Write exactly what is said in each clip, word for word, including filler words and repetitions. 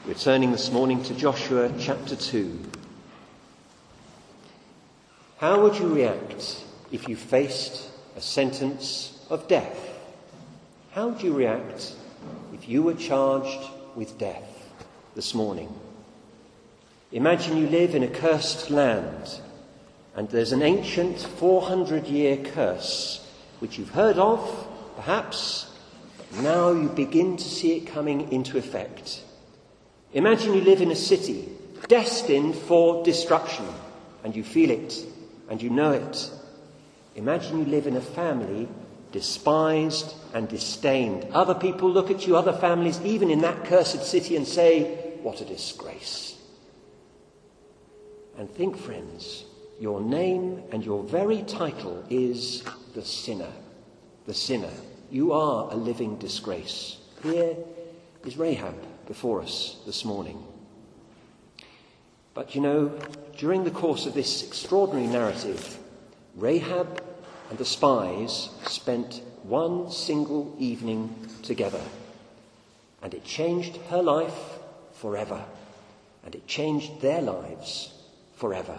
We're turning this morning to Joshua chapter two. How would you react if you faced a sentence of death? How would you react if you were charged with death this morning? Imagine you live in a cursed land and there's an ancient four hundred year curse which you've heard of, perhaps, but now you begin to see it coming into effect. Imagine you live in a city destined for destruction and you feel it and you know it. Imagine you live in a family despised and disdained. Other people look at you, other families, even in that cursed city, and say, what a disgrace. And think, friends, your name and your very title is the sinner. The sinner. You are a living disgrace. Here is Rahab before us this morning. But you know, during the course of this extraordinary narrative, Rahab and the spies spent one single evening together. And it changed her life forever. And it changed their lives forever.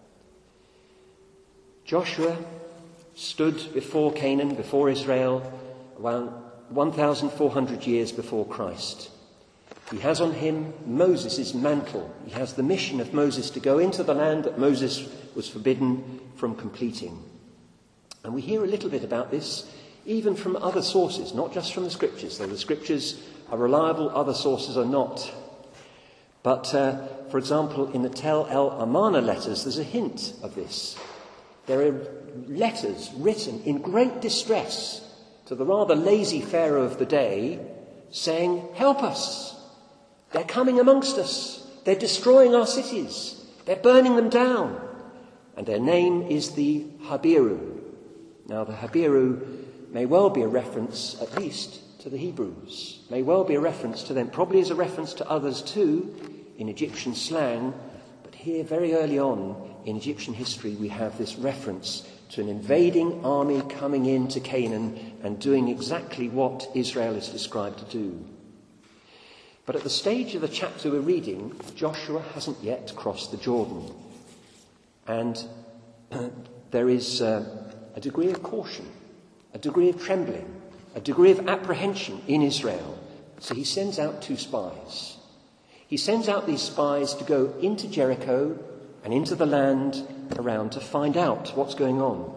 Joshua stood before Canaan, before Israel, around one thousand four hundred years before Christ. He has on him Moses' mantle. He has the mission of Moses to go into the land that Moses was forbidden from completing. And we hear a little bit about this even from other sources, not just from the scriptures, though the scriptures are reliable, other sources are not. But, uh, for example, in the Tel El Amarna letters, there's a hint of this. There are letters written in great distress to the rather lazy Pharaoh of the day, saying, help us. They're coming amongst us. They're destroying our cities. They're burning them down. And their name is the Habiru. Now, the Habiru may well be a reference, at least, to the Hebrews. May well be a reference to them. Probably is a reference to others too, in Egyptian slang. But here, very early on in Egyptian history, we have this reference to an invading army coming into Canaan and doing exactly what Israel is described to do. But at the stage of the chapter we're reading, Joshua hasn't yet crossed the Jordan. And there is uh, a degree of caution, a degree of trembling, a degree of apprehension in Israel. So he sends out two spies. He sends out these spies to go into Jericho and into the land around to find out what's going on.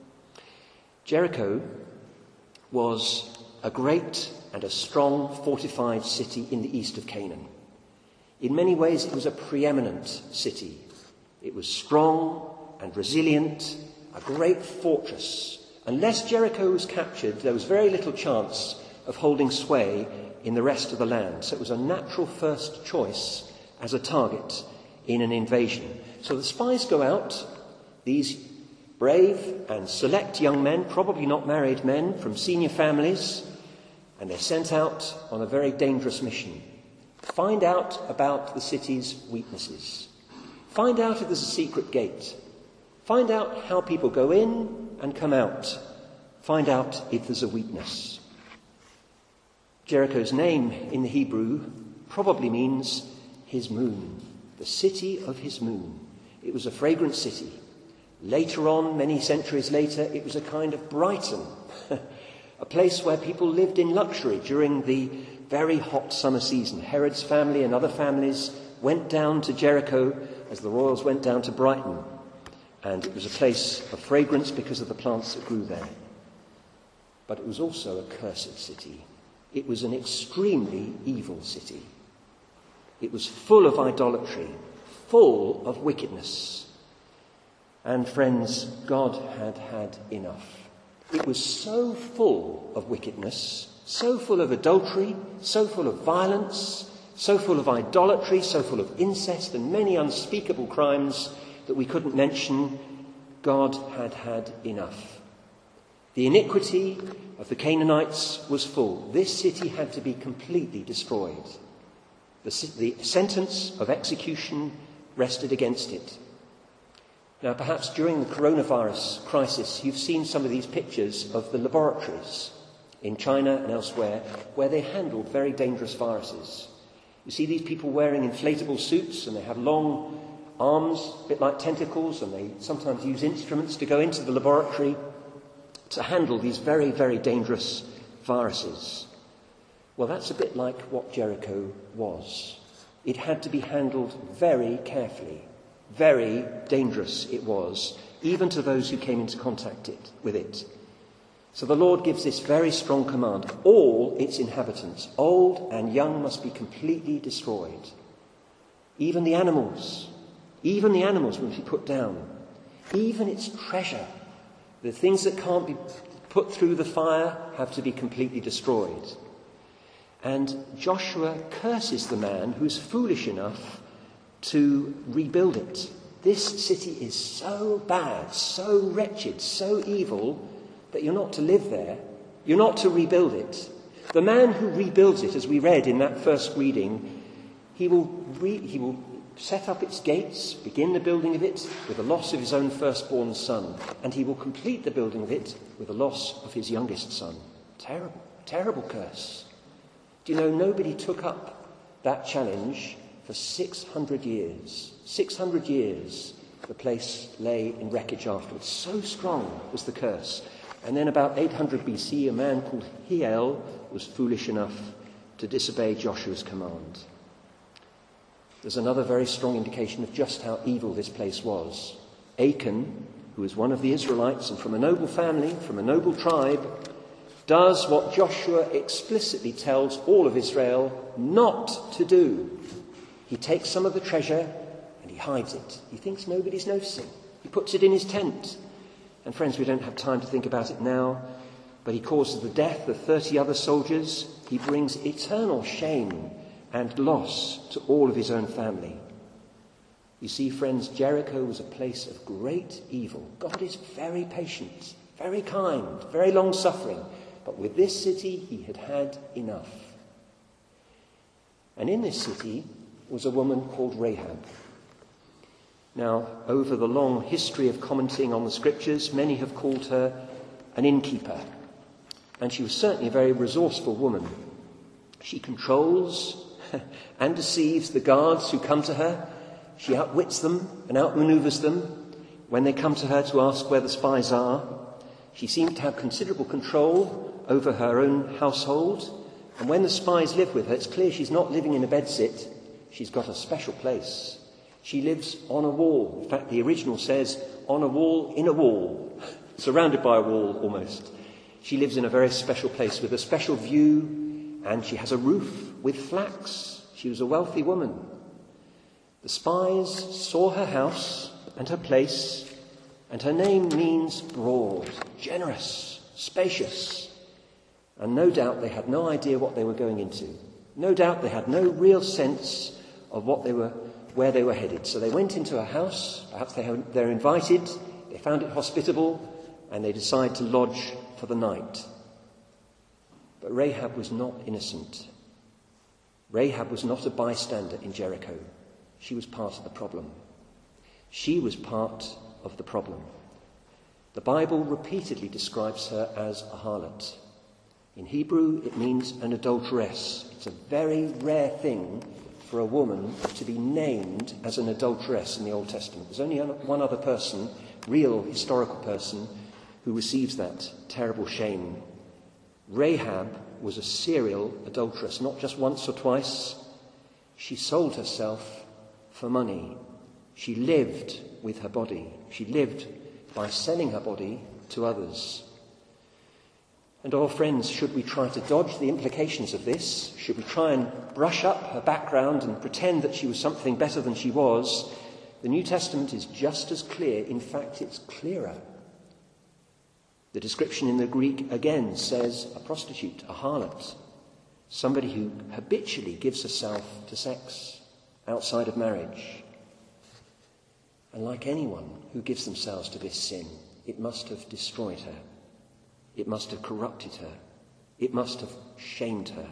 Jericho was a great and a strong fortified city in the east of Canaan. In many ways it was a preeminent city. It was strong and resilient, a great fortress. Unless Jericho was captured, there was very little chance of holding sway in the rest of the land. So it was a natural first choice as a target in an invasion. So the spies go out, these brave and select young men, probably not married men from senior families, and they're sent out on a very dangerous mission. Find out about the city's weaknesses. Find out if there's a secret gate. Find out how people go in and come out. Find out if there's a weakness. Jericho's name in the Hebrew probably means his moon, the city of his moon. It was a fragrant city. Later on, many centuries later, it was a kind of Brighton, a place where people lived in luxury during the very hot summer season. Herod's family and other families went down to Jericho as the royals went down to Brighton. And it was a place of fragrance because of the plants that grew there. But it was also a cursed city. It was an extremely evil city. It was full of idolatry, full of wickedness. And friends, God had had enough. It was so full of wickedness, so full of adultery, so full of violence, so full of idolatry, so full of incest and many unspeakable crimes that we couldn't mention. God had had enough. The iniquity of the Canaanites was full. This city had to be completely destroyed. The, the sentence of execution rested against it. Now, perhaps during the coronavirus crisis, you've seen some of these pictures of the laboratories in China and elsewhere where they handled very dangerous viruses. You see these people wearing inflatable suits, and they have long arms, a bit like tentacles, and they sometimes use instruments to go into the laboratory to handle these very, very dangerous viruses. Well, that's a bit like what Jericho was. It had to be handled very carefully. Very dangerous it was, even to those who came into contact it, with it. So the Lord gives this very strong command. All its inhabitants, old and young, must be completely destroyed. Even the animals, even the animals will be put down. Even its treasure, the things that can't be put through the fire, have to be completely destroyed. And Joshua curses the man who's foolish enough to rebuild it. This city is so bad, so wretched, so evil, that you're not to live there. You're not to rebuild it. The man who rebuilds it, as we read in that first reading, he will, re- he will set up its gates, begin the building of it with the loss of his own firstborn son, and he will complete the building of it with the loss of his youngest son. Terrible, terrible curse. Do you know, nobody took up that challenge for six hundred years. six hundred years the place lay in wreckage afterwards. So strong was the curse. And then about eight hundred B C, a man called Hiel was foolish enough to disobey Joshua's command. There's another very strong indication of just how evil this place was. Achan, who was one of the Israelites and from a noble family, from a noble tribe, does what Joshua explicitly tells all of Israel not to do. He takes some of the treasure and he hides it. He thinks nobody's noticing. He puts it in his tent. And friends, we don't have time to think about it now, but he causes the death of thirty other soldiers. He brings eternal shame and loss to all of his own family. You see, friends, Jericho was a place of great evil. God is very patient, very kind, very long-suffering. But with this city, he had had enough. And in this city was a woman called Rahab. Now, over the long history of commenting on the scriptures, many have called her an innkeeper. And she was certainly a very resourceful woman. She controls and deceives the guards who come to her. She outwits them and outmaneuvers them when they come to her to ask where the spies are. She seems to have considerable control over her own household. And when the spies live with her, it's clear she's not living in a bedsit. She's got a special place. She lives on a wall. In fact, the original says, on a wall in a wall, surrounded by a wall almost. She lives in a very special place with a special view, and she has a roof with flax. She was a wealthy woman. The spies saw her house and her place, and her name means broad, generous, spacious. And no doubt they had no idea what they were going into. No doubt they had no real sense of what they were, where they were headed. So they went into a house, perhaps they had, they're invited, they found it hospitable, and they decide to lodge for the night. But Rahab was not innocent. Rahab was not a bystander in Jericho. She was part of the problem. She was part of the problem. The Bible repeatedly describes her as a harlot. In Hebrew, it means an adulteress. It's a very rare thing for a woman to be named as an adulteress in the Old Testament. There's only one other person, real historical person, who receives that terrible shame. Rahab was a serial adulteress, not just once or twice. She sold herself for money. She lived with her body. She lived by selling her body to others. And, oh friends, should we try to dodge the implications of this? Should we try and brush up her background and pretend that she was something better than she was? The New Testament is just as clear. In fact, it's clearer. The description in the Greek again says a prostitute, a harlot, somebody who habitually gives herself to sex outside of marriage. And like anyone who gives themselves to this sin, it must have destroyed her. It must have corrupted her. It must have shamed her.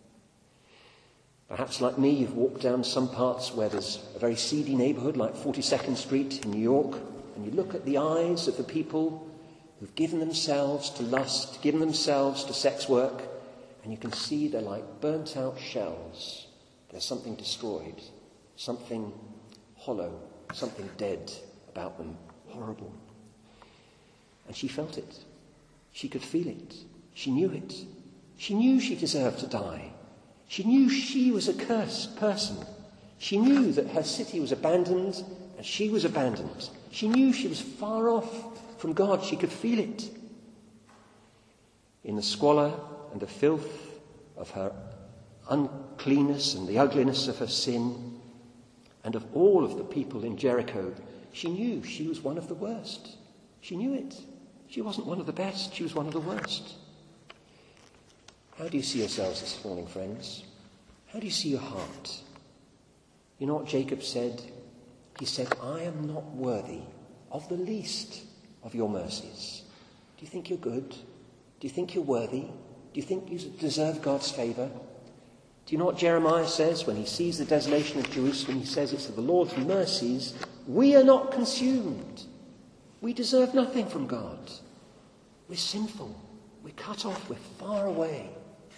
Perhaps like me, you've walked down some parts where there's a very seedy neighbourhood like forty-second Street in New York, and you look at the eyes of the people who've given themselves to lust, given themselves to sex work, and you can see they're like burnt-out shells. There's something destroyed, something hollow, something dead about them, horrible. And she felt it. She could feel it. She knew it. She knew she deserved to die. She knew she was a cursed person. She knew that her city was abandoned and she was abandoned. She knew she was far off from God. She could feel it. In the squalor and the filth of her uncleanness and the ugliness of her sin, and of all of the people in Jericho, she knew she was one of the worst. She knew it. She wasn't one of the best. She was one of the worst. How do you see yourselves this morning, friends? How do you see your heart? You know what Jacob said? He said, I am not worthy of the least of your mercies. Do you think you're good? Do you think you're worthy? Do you think you deserve God's favour? Do you know what Jeremiah says when he sees the desolation of Jerusalem? He says it's of the Lord's mercies we are not consumed. We deserve nothing from God. We're sinful. We're cut off. We're far away.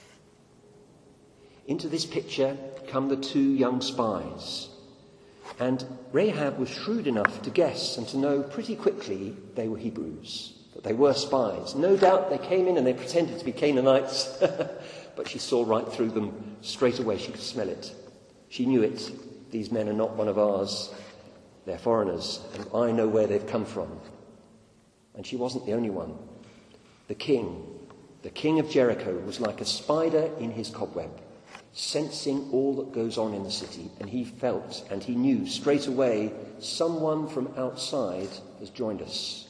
Into this picture come the two young spies. And Rahab was shrewd enough to guess and to know pretty quickly they were Hebrews, that they were spies. No doubt they came in and they pretended to be Canaanites, but she saw right through them straight away. She could smell it. She knew it. These men are not one of ours. They're foreigners, and I know where they've come from. And she wasn't the only one. The king, the king of Jericho, was like a spider in his cobweb, sensing all that goes on in the city, and he felt and he knew straight away someone from outside has joined us.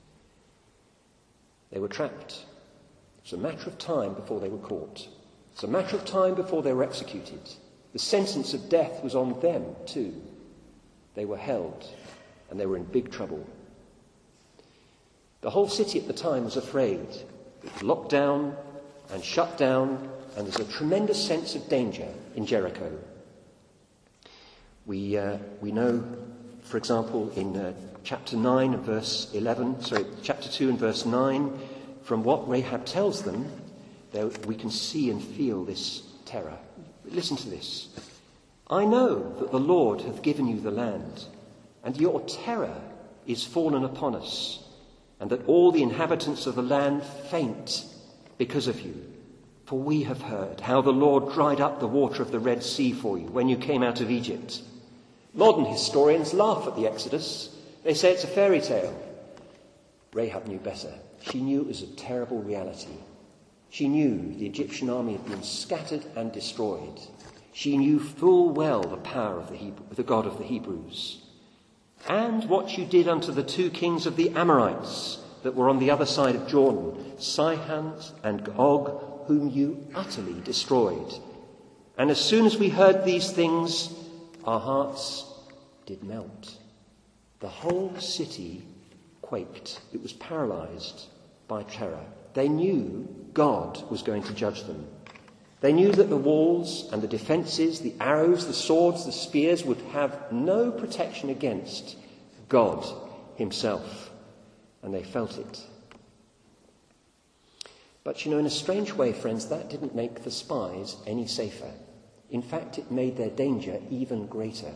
They were trapped. It was a matter of time before they were caught. It's a matter of time before they were executed. The sentence of death was on them too. They were held, and they were in big trouble. The whole city at the time was afraid. It was locked down and shut down, and there's a tremendous sense of danger in Jericho. We uh, we know, for example, in uh, chapter nine and verse eleven, sorry, chapter two and verse nine, from what Rahab tells them, there we can see and feel this terror. Listen to this. I know that the Lord hath given you the land, and your terror is fallen upon us, and that all the inhabitants of the land faint because of you. For we have heard how the Lord dried up the water of the Red Sea for you when you came out of Egypt. Modern historians laugh at the Exodus. They say it's a fairy tale. Rahab knew better. She knew it was a terrible reality. She knew the Egyptian army had been scattered and destroyed. She knew full well the power of the, Hebrew, the God of the Hebrews. And what you did unto the two kings of the Amorites that were on the other side of Jordan, Sihon and Og, whom you utterly destroyed. And as soon as we heard these things, our hearts did melt. The whole city quaked. It was paralyzed by terror. They knew God was going to judge them. They knew that the walls and the defences, the arrows, the swords, the spears would have no protection against God himself. And they felt it. But, you know, in a strange way, friends, that didn't make the spies any safer. In fact, it made their danger even greater.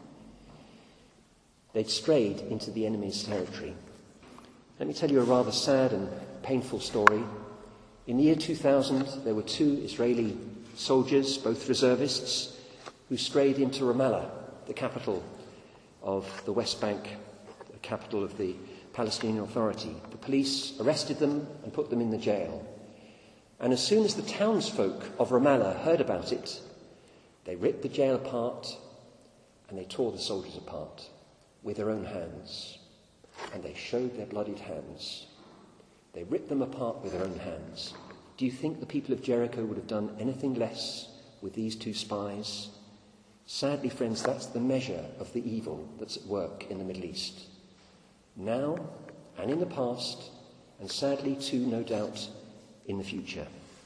They'd strayed into the enemy's territory. Let me tell you a rather sad and painful story. In the year two thousand, there were two Israeli soldiers, both reservists, who strayed into Ramallah, the capital of the West Bank, the capital of the Palestinian Authority. The police arrested them and put them in the jail. And as soon as the townsfolk of Ramallah heard about it, they ripped the jail apart and they tore the soldiers apart with their own hands. And they showed their bloodied hands. They ripped them apart with their own hands. Do you think the people of Jericho would have done anything less with these two spies? Sadly, friends, that's the measure of the evil that's at work in the Middle East. Now and in the past, and sadly too, no doubt, in the future.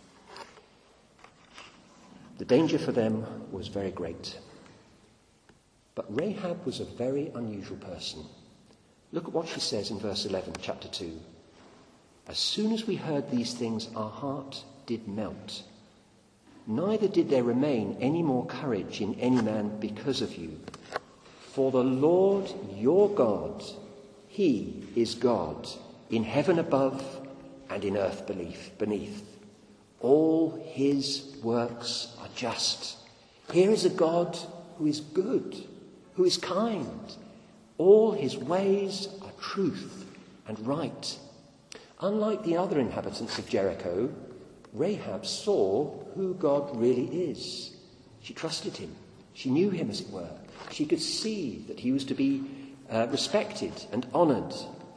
The danger for them was very great. But Rahab was a very unusual person. Look at what she says in verse eleven, chapter two. As soon as we heard these things, our heart did melt. neither did there remain any more courage in any man because of you. For the Lord your God, he is God, in heaven above and in earth beneath. All his works are just. Here is a God who is good, who is kind. All his ways are truth and right. Unlike the other inhabitants of Jericho, Rahab saw who God really is. She trusted him. She knew him, as it were. She could see that he was to be uh, respected and honoured,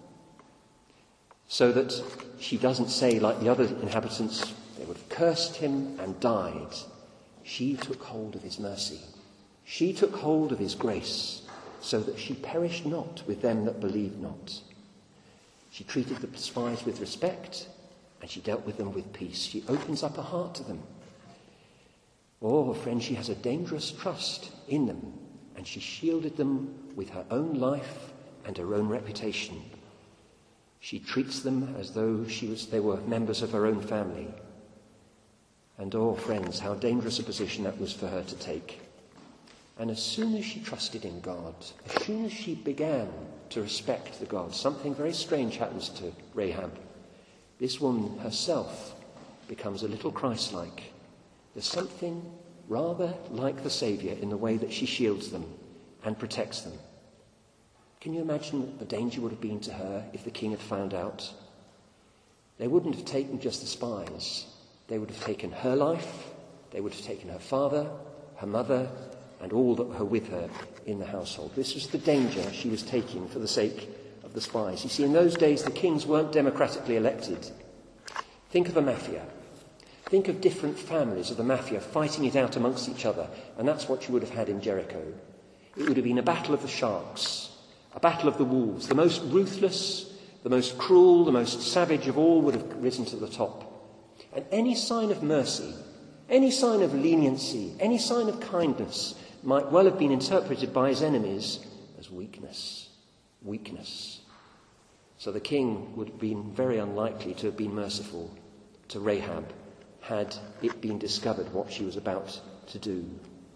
so that she doesn't say, like the other inhabitants, they would have cursed him and died. She took hold of his mercy. She took hold of his grace, so that she perished not with them that believed not. She treated the spies with respect, and she dealt with them with peace. She opens up her heart to them. Oh, friend, she has a dangerous trust in them, and she shielded them with her own life and her own reputation. She treats them as though she was, they were members of her own family. And oh, friends, how dangerous a position that was for her to take. And as soon as she trusted in God, as soon as she began to respect the God, something very strange happens to Rahab. This woman herself becomes a little Christ-like. There's something rather like the Saviour in the way that she shields them and protects them. Can you imagine what the danger would have been to her if the king had found out? They wouldn't have taken just the spies. They would have taken her life, they would have taken her father, her mother, and all that were with her in the household. This was the danger she was taking for the sake of the spies. You see, in those days, the kings weren't democratically elected. Think of a mafia. Think of different families of the mafia fighting it out amongst each other, and that's what you would have had in Jericho. It would have been a battle of the sharks, a battle of the wolves. The most ruthless, the most cruel, the most savage of all would have risen to the top. And any sign of mercy, any sign of leniency, any sign of kindness might well have been interpreted by his enemies as weakness. Weakness. So the king would have been very unlikely to have been merciful to Rahab had it been discovered what she was about to do.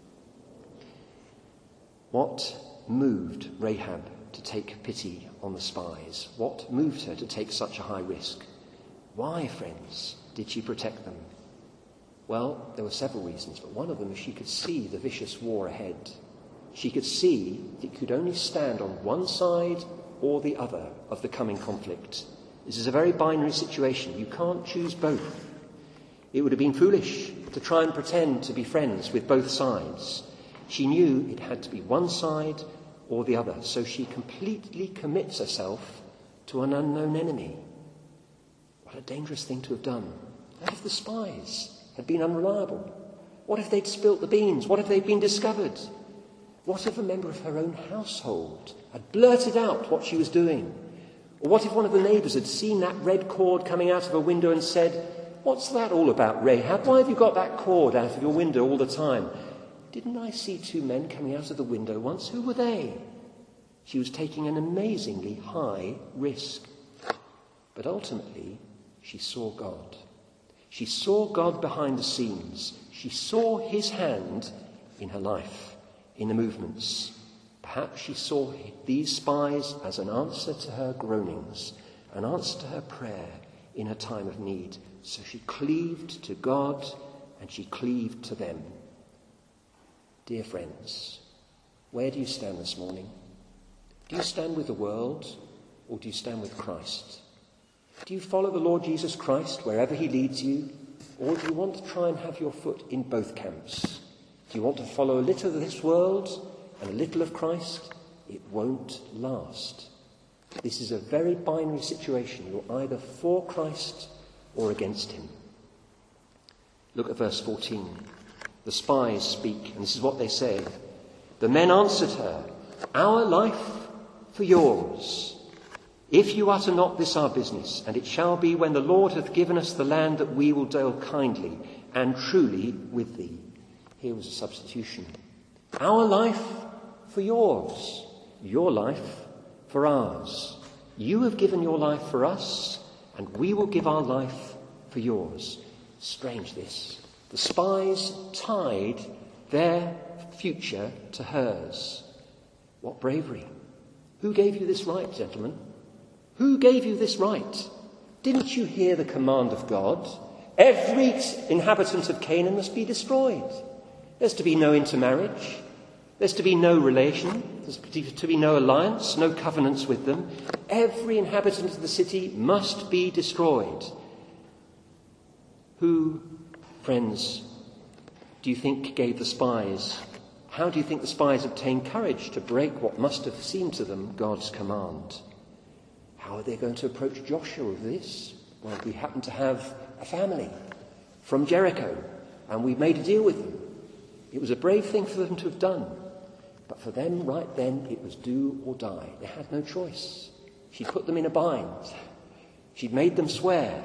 What moved Rahab to take pity on the spies? What moved her to take such a high risk? Why, friends, did she protect them? Well, there were several reasons, but one of them is she could see the vicious war ahead. She could see that it could only stand on one side or the other of the coming conflict. This is a very binary situation. You can't choose both. It would have been foolish to try and pretend to be friends with both sides. She knew it had to be one side or the other, so she completely commits herself to an unknown enemy. What a dangerous thing to have done. What if the spies had been unreliable? What if they'd spilt the beans? What if they'd been discovered? What if a member of her own household had blurted out what she was doing? Or what if one of the neighbours had seen that red cord coming out of a window and said, "What's that all about, Rahab? Why have you got that cord out of your window all the time?" "Didn't I see two men coming out of the window once? Who were they?" She was taking an amazingly high risk. But ultimately, she saw God. She saw God behind the scenes. She saw his hand in her life, in the movements. Perhaps she saw these spies as an answer to her groanings, an answer to her prayer in her time of need. So she cleaved to God and she cleaved to them. Dear friends, where do you stand this morning? Do you stand with the world or do you stand with Christ? Do you follow the Lord Jesus Christ wherever he leads you, or do you want to try and have your foot in both camps? Do you want to follow a little of this world and a little of Christ? It won't last. This is a very binary situation. You're either for Christ or against him. Look at verse fourteen. The spies speak, and this is what they say. The men answered her, "Our life for yours. If you utter not this our business, and it shall be when the Lord hath given us the land that we will deal kindly and truly with thee." Here was a substitution. Our life for yours, your life for ours. You have given your life for us, and we will give our life for yours. Strange this. The spies tied their future to hers. What bravery! Who gave you this right, gentlemen? Who gave you this right? Didn't you hear the command of God? Every inhabitant of Canaan must be destroyed. There's to be no intermarriage. There's to be no relation. There's to be no alliance, no covenants with them. Every inhabitant of the city must be destroyed. Who, friends, do you think gave the spies? How do you think the spies obtained courage to break what must have seemed to them God's command? How are they going to approach Joshua with this? Well, we happen to have a family from Jericho, and we've made a deal with them. It was a brave thing for them to have done. But for them, right then, it was do or die. They had no choice. She'd put them in a bind. She'd made them swear.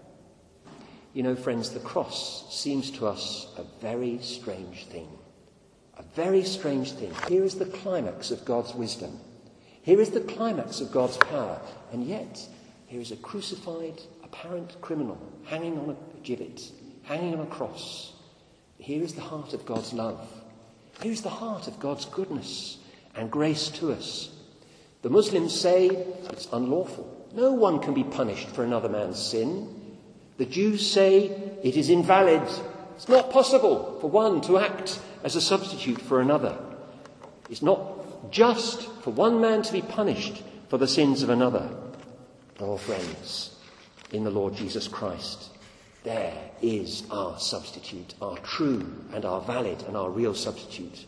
You know, friends, the cross seems to us a very strange thing. A very strange thing. Here is the climax of God's wisdom. Here is the climax of God's power. And yet, here is a crucified, apparent criminal hanging on a gibbet, hanging on a cross. Here is the heart of God's love. Here is the heart of God's goodness and grace to us. The Muslims say it's unlawful. No one can be punished for another man's sin. The Jews say it is invalid. It's not possible for one to act as a substitute for another. It's not just for one man to be punished for the sins of another. Oh, friends, in the Lord Jesus Christ, there is our substitute, our true and our valid and our real substitute.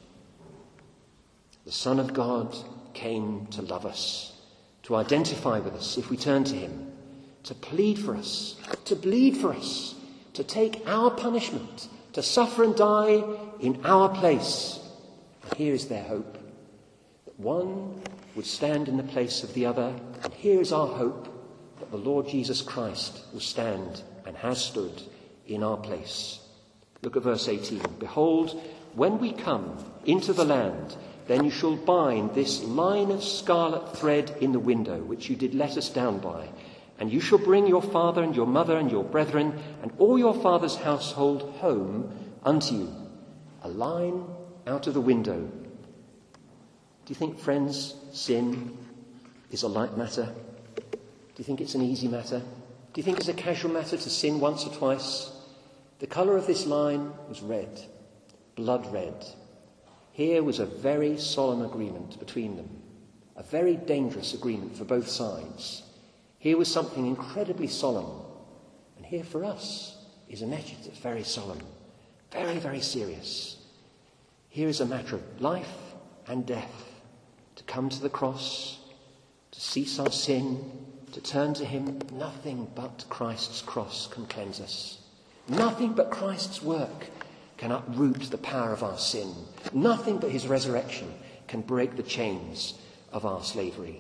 The Son of God came to love us, to identify with us if we turn to him, to plead for us, to bleed for us, to take our punishment, to suffer and die in our place. And here is their hope, that one would stand in the place of the other. And here is our hope, that the Lord Jesus Christ will stand and has stood in our place. Look at verse eighteen. Behold, when we come into the land, then you shall bind this line of scarlet thread in the window, which you did let us down by. And you shall bring your father and your mother and your brethren and all your father's household home unto you. A line out of the window. Do you think, friends, sin is a light matter? Do you think it's an easy matter? Do you think it's a casual matter to sin once or twice? The colour of this line was red, blood red. Here was a very solemn agreement between them, a very dangerous agreement for both sides. Here was something incredibly solemn. And here for us is a message that's very solemn, very, very serious. Here is a matter of life and death, to come to the cross, to cease our sin, to turn to him. Nothing but Christ's cross can cleanse us. Nothing but Christ's work can uproot the power of our sin. Nothing but his resurrection can break the chains of our slavery.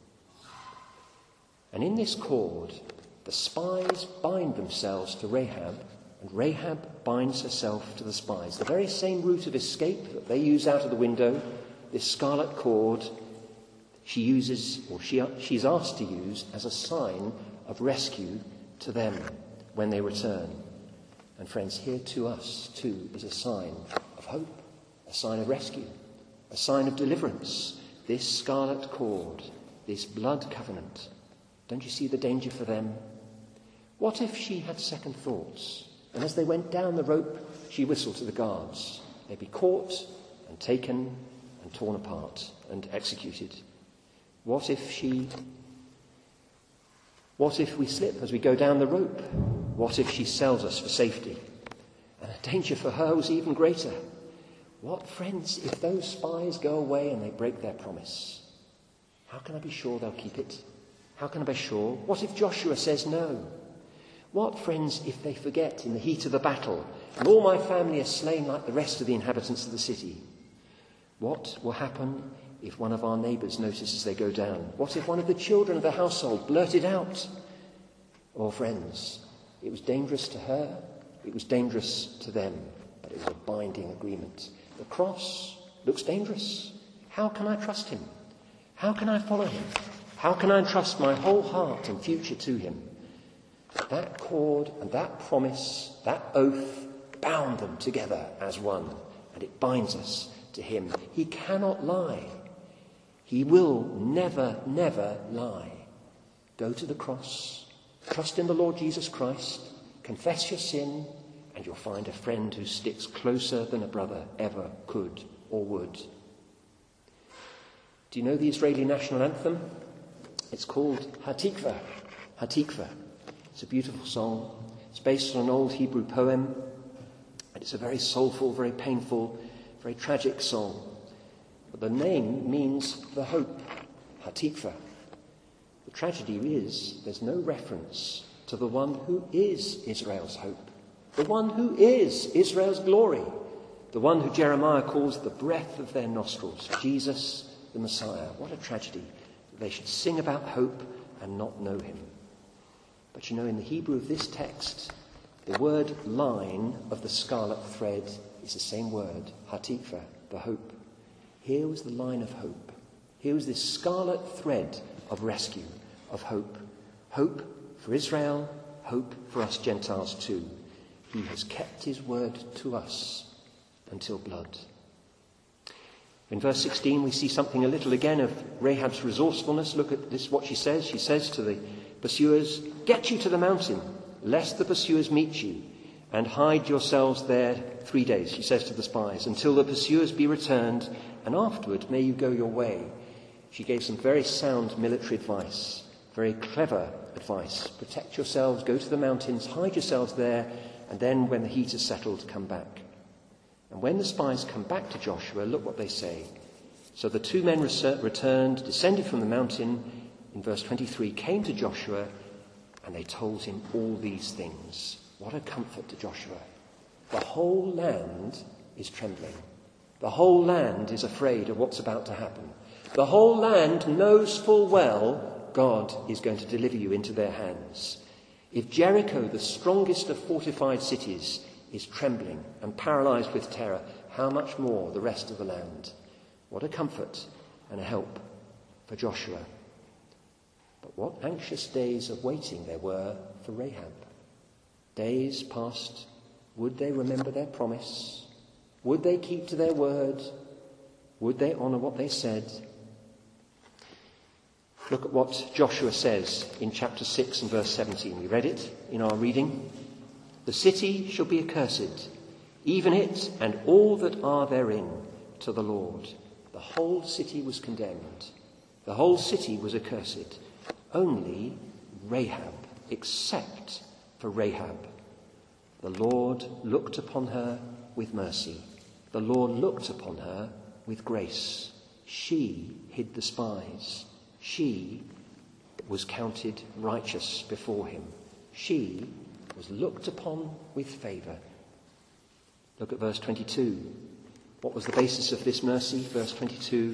And in this cord, the spies bind themselves to Rahab, and Rahab binds herself to the spies. The very same route of escape that they use out of the window, this scarlet cord, she uses, or she, she's asked to use, as a sign of rescue to them when they return. And friends, here to us too is a sign of hope, a sign of rescue, a sign of deliverance. This scarlet cord, this blood covenant. Don't you see the danger for them? What if she had second thoughts, and as they went down the rope, she whistled to the guards? They'd be caught and taken and torn apart and executed. What if she... What if we slip as we go down the rope? What if she sells us for safety? And the danger for her was even greater. What, friends, if those spies go away and they break their promise? How can I be sure they'll keep it? How can I be sure? What if Joshua says no? What, friends, if they forget in the heat of the battle and all my family are slain like the rest of the inhabitants of the city? What will happen if one of our neighbours notices they go down? What if one of the children of the household blurted out? Oh, friends, it was dangerous to her, it was dangerous to them, but it was a binding agreement. The cross looks dangerous. How can I trust him? How can I follow him? How can I entrust my whole heart and future to him? That cord and that promise, that oath, bound them together as one, and it binds us to him. He cannot lie. He will never, never lie. Go to the cross, trust in the Lord Jesus Christ, confess your sin, and you'll find a friend who sticks closer than a brother ever could or would. Do you know the Israeli national anthem? It's called Hatikva. Hatikva. It's a beautiful song. It's based on an old Hebrew poem, and it's a very soulful, very painful, very tragic song. But the name means the hope, Hatikva. The tragedy is there's no reference to the one who is Israel's hope, the one who is Israel's glory, the one who Jeremiah calls the breath of their nostrils, Jesus the Messiah. What a tragedy that they should sing about hope and not know him. But you know, in the Hebrew of this text, the word line of the scarlet thread is the same word, Hatikva, the hope. Here was the line of hope. Here was this scarlet thread of rescue, of hope. Hope for Israel, hope for us Gentiles too. He has kept his word to us until blood. In verse sixteen, we see something a little again of Rahab's resourcefulness. Look at this, what she says. She says to the pursuers, "Get you to the mountain, lest the pursuers meet you, and hide yourselves there three days," she says to the spies, "until the pursuers be returned, and afterward may you go your way." She gave some very sound military advice, very clever advice. Protect yourselves, go to the mountains, hide yourselves there, and then when the heat is settled, come back. And when the spies come back to Joshua, look what they say. So the two men returned, descended from the mountain, in verse twenty-three, came to Joshua, and they told him all these things. What a comfort to Joshua. The whole land is trembling. The whole land is afraid of what's about to happen. The whole land knows full well God is going to deliver you into their hands. If Jericho, the strongest of fortified cities, is trembling and paralyzed with terror, how much more the rest of the land? What a comfort and a help for Joshua. But what anxious days of waiting there were for Rahab. Days passed. Would they remember their promise? Would they keep to their word? Would they honour what they said? Look at what Joshua says in chapter six and verse seventeen. We read it in our reading. "The city shall be accursed, even it and all that are therein, to the Lord." The whole city was condemned. The whole city was accursed. Only Rahab, except for Rahab. The Lord looked upon her with mercy. The Lord looked upon her with grace. She hid the spies. She was counted righteous before him. She was looked upon with favour. Look at verse twenty-two. What was the basis of this mercy? Verse twenty-two.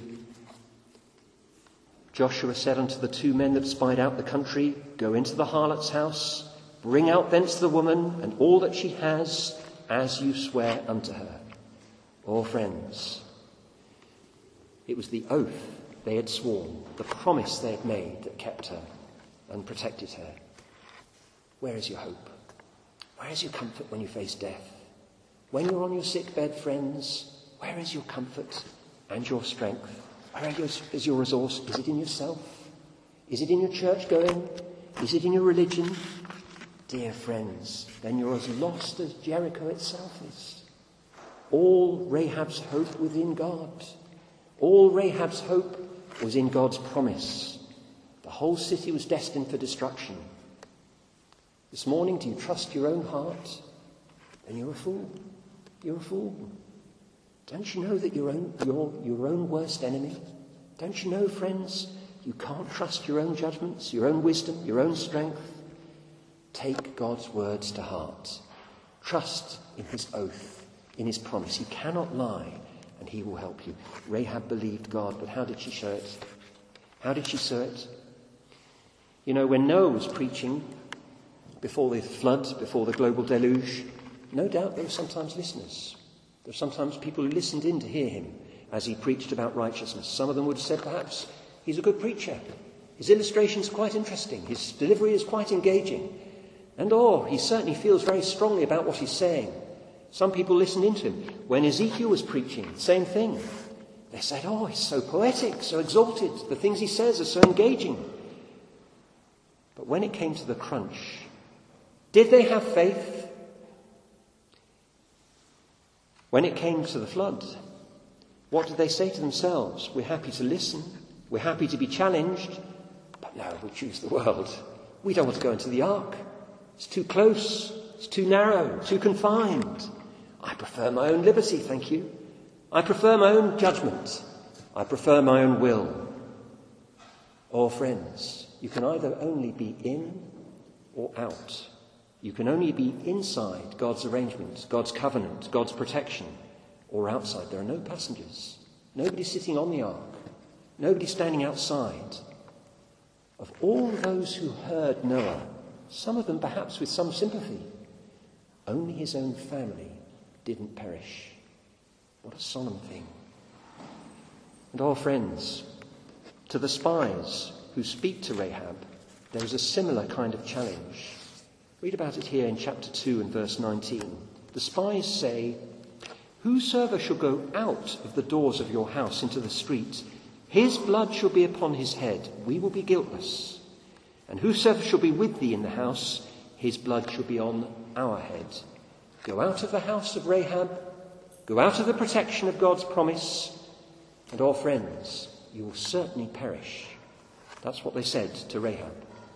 Joshua said unto the two men that spied out the country, "Go into the harlot's house, bring out thence the woman and all that she has, as you swear unto her." Oh, friends, it was the oath they had sworn, the promise they had made that kept her and protected her. Where is your hope? Where is your comfort when you face death? When you're on your sick bed, friends, where is your comfort and your strength? Where is your resource? Is it in yourself? Is it in your church going? Is it in your religion? Dear friends, then you're as lost as Jericho itself is. All Rahab's hope was in God. All Rahab's hope was in God's promise. The whole city was destined for destruction. This morning, do you trust your own heart? Then you're a fool. You're a fool. Don't you know that you're own, you're your own worst enemy? Don't you know, friends, you can't trust your own judgments, your own wisdom, your own strength? Take God's words to heart. Trust in his oath, in his promise. He cannot lie, and he will help you. Rahab believed God, but how did she show it? How did she show it? You know, when Noah was preaching before the flood, before the global deluge, no doubt there were sometimes listeners. There were sometimes people who listened in to hear him as he preached about righteousness. Some of them would have said, perhaps, he's a good preacher. His illustrations are quite interesting. His delivery is quite engaging. And oh, he certainly feels very strongly about what he's saying. Some people listened into him. When Ezekiel was preaching, same thing. They said, oh, he's so poetic, so exalted. The things he says are so engaging. But when it came to the crunch, did they have faith? When it came to the flood, what did they say to themselves? We're happy to listen. We're happy to be challenged. But no, we choose the world. We don't want to go into the ark. It's too close. It's too narrow, too confined. I prefer my own liberty, thank you. I prefer my own judgment. I prefer my own will. Oh, friends, you can either only be in or out. You can only be inside God's arrangement, God's covenant, God's protection, or outside. There are no passengers. Nobody sitting on the ark. Nobody standing outside. Of all those who heard Noah, some of them perhaps with some sympathy, only his own family didn't perish. What a solemn thing. And our friends, to the spies who speak to Rahab, there is a similar kind of challenge. Read about it here in chapter two and verse nineteen. The spies say, whosoever shall go out of the doors of your house into the street, his blood shall be upon his head, we will be guiltless. And whosoever shall be with thee in the house, his blood shall be on our head. Go out of the house of Rahab, go out of the protection of God's promise, and our friends, you will certainly perish. That's what they said to Rahab.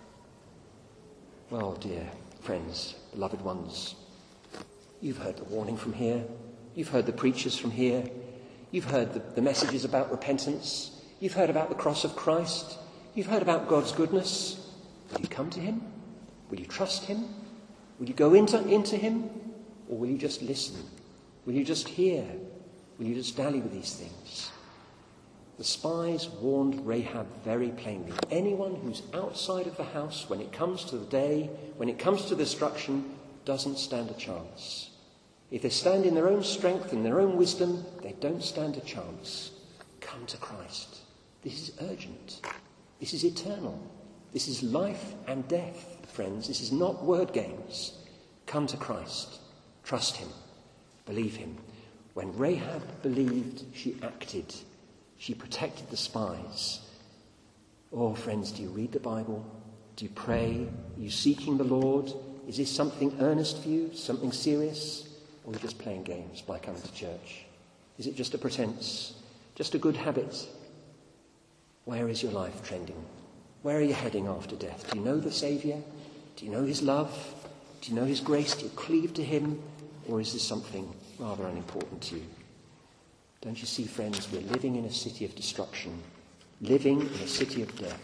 Well, dear friends, beloved ones, you've heard the warning from here. You've heard the preachers from here. You've heard the, the messages about repentance. You've heard about the cross of Christ. You've heard about God's goodness. Will you come to him? Will you trust him? Will you go into, into him? Or will you just listen? Will you just hear? Will you just dally with these things? The spies warned Rahab very plainly. Anyone who's outside of the house when it comes to the day, when it comes to destruction, doesn't stand a chance. If they stand in their own strength and their own wisdom, they don't stand a chance. Come to Christ. This is urgent. This is eternal. This is life and death, friends. This is not word games. Come to Christ. Trust him. Believe him. When Rahab believed, she acted. She protected the spies. Oh, friends, do you read the Bible? Do you pray? Are you seeking the Lord? Is this something earnest for you? Something serious? Or are you just playing games by coming to church? Is it just a pretense? Just a good habit? Where is your life trending? Where are you heading after death? Do you know the Saviour? Do you know his love? Do you know his grace? Do you cleave to him? Or is this something rather unimportant to you? Don't you see, friends, we're living in a city of destruction, living in a city of death.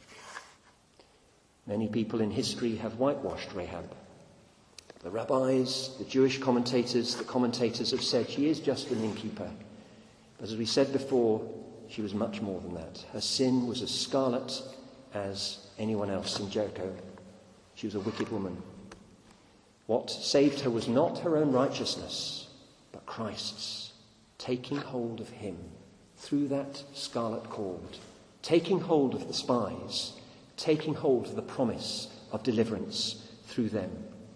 Many people in history have whitewashed Rahab. The rabbis, the Jewish commentators, the commentators have said she is just an innkeeper. But as we said before, she was much more than that. Her sin was as scarlet as anyone else in Jericho. She was a wicked woman. What saved her was not her own righteousness, but Christ's, taking hold of him through that scarlet cord, taking hold of the spies, taking hold of the promise of deliverance through them.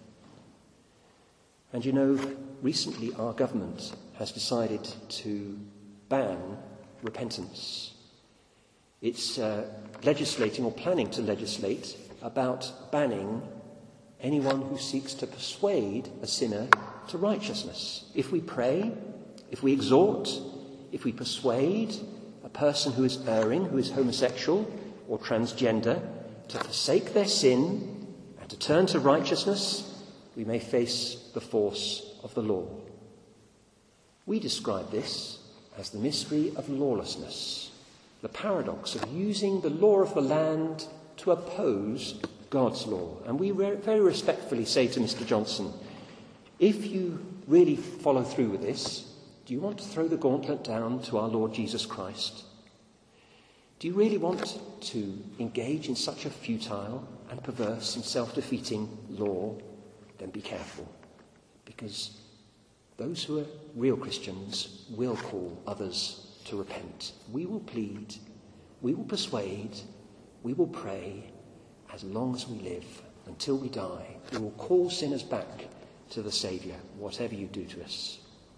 And you know, recently our government has decided to ban repentance. It's uh, legislating or planning to legislate about banning anyone who seeks to persuade a sinner to righteousness. If we pray, if we exhort, if we persuade a person who is erring, who is homosexual or transgender, to forsake their sin and to turn to righteousness, we may face the force of the law. We describe this as the mystery of lawlessness, the paradox of using the law of the land to oppose God's law. And we re- very respectfully say to Mister Johnson, if you really follow through with this, do you want to throw the gauntlet down to our Lord Jesus Christ? Do you really want to engage in such a futile and perverse and self-defeating law? Then be careful, because those who are real Christians will call others to repent. We will plead, we will persuade, we will pray as long as we live, until we die. We will call sinners back to the Saviour, whatever you do to us.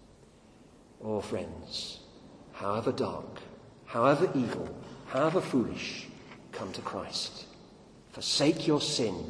Oh, friends, however dark, however evil, however foolish, come to Christ. Forsake your sin.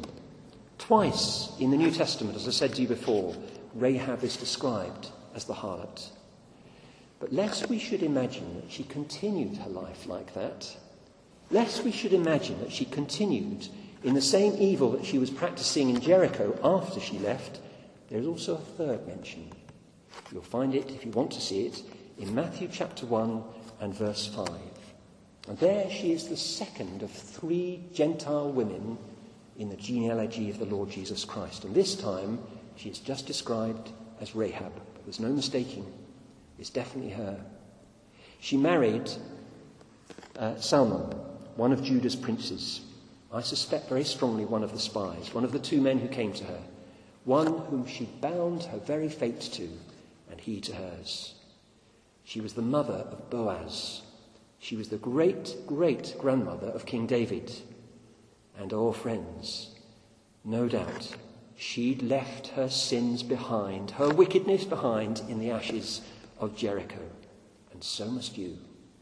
Twice in the New Testament, as I said to you before, Rahab is described as the harlot. But lest we should imagine that she continued her life like that, lest we should imagine that she continued in the same evil that she was practicing in Jericho after she left, there is also a third mention. You'll find it, if you want to see it, in Matthew chapter one and verse five. And there she is the second of three Gentile women in the genealogy of the Lord Jesus Christ. And this time she is just described as Rahab. There's no mistaking. It's definitely her. She married uh, Salmon, one of Judah's princes. I suspect very strongly one of the spies, one of the two men who came to her, one whom she bound her very fate to, and he to hers. She was the mother of Boaz. She was the great-great-grandmother of King David. And, oh, friends, no doubt she'd left her sins behind, her wickedness behind in the ashes of Jericho. And so must you.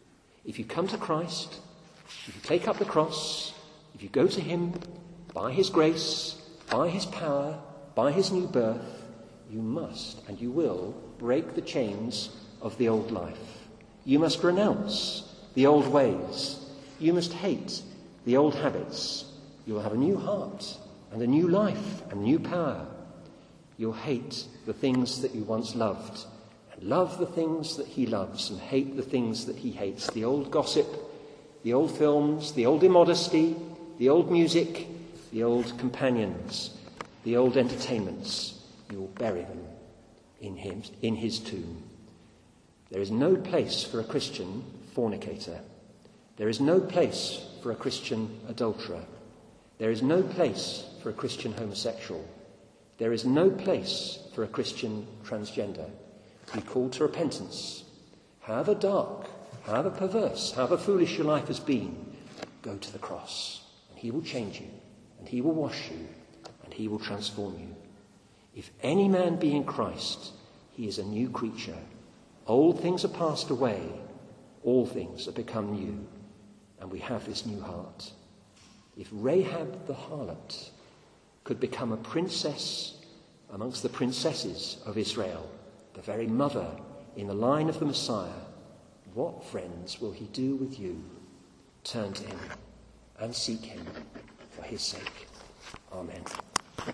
If you come to Christ, if you take up the cross, if you go to him by his grace, by his power, by his new birth, you must and you will break the chains of the old life. You must renounce the old ways. You must hate the old habits. You will have a new heart and a new life and new power. You'll hate the things that you once loved and love the things that he loves and hate the things that he hates. The old gossip, the old films, the old immodesty, the old music, the old companions, the old entertainments. You will bury them in him, in his tomb. There is no place for a Christian fornicator. There is no place for a Christian adulterer. There is no place for a Christian homosexual. There is no place for a Christian transgender. Be called to repentance. However dark, however perverse, however foolish your life has been, go to the cross, and he will change you, and he will wash you, and he will transform you. If any man be in Christ, he is a new creature. Old things are passed away, all things are become new, and we have this new heart. If Rahab the harlot could become a princess amongst the princesses of Israel, the very mother in the line of the Messiah, what, friends, will he do with you? Turn to him and seek him for his sake. Amen.